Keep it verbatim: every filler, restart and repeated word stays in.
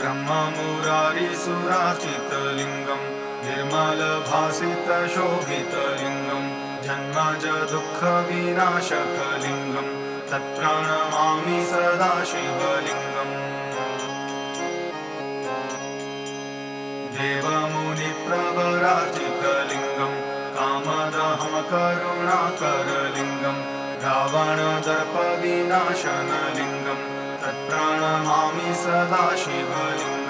ब्रह्ममुरारिसुरार्चितलिङ्गं निर्मलभासितशोभितलिङ्गं जन्मज दुःखविनाशकलिङ्गं तत्प्रणमामि सदा शिवलिङ्गम् देवमुनिप्रवरार्चितलिङ्गं कामदहं करुणाकरलिङ्गं रावणदर्पविनाशनलिङ्गं तत्प्रणमामि सदा शिवलिङ्गम्